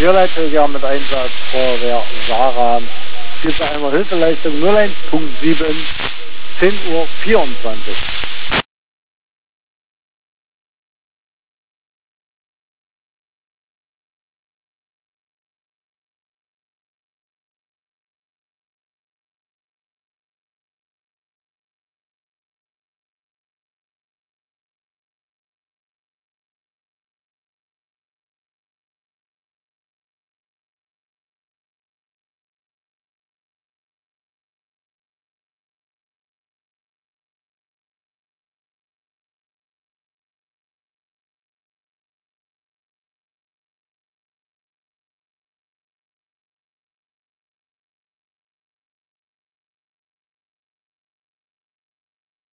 Tierleitträger mit Einsatz Feuerwehr Sarah. Bitte einmal Hilfeleistung 01.7, 10:24 Uhr.